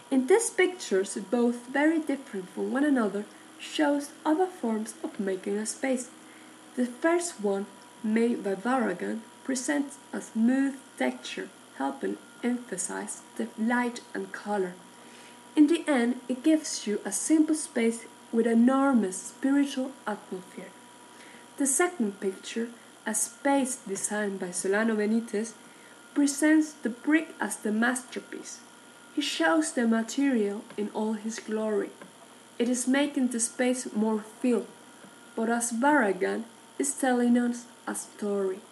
In these pictures, both very different from one another, shows other forms of making a space. The first one, made by Barragan, presents a smooth texture, helping emphasize the light and color. In the end, it gives you a simple space with enormous spiritual atmosphere. The second picture, a space designed by Solano Benitez, presents the brick as the masterpiece. He shows the material in all his glory. It is making the space more filled, but as Barragan is telling us a story.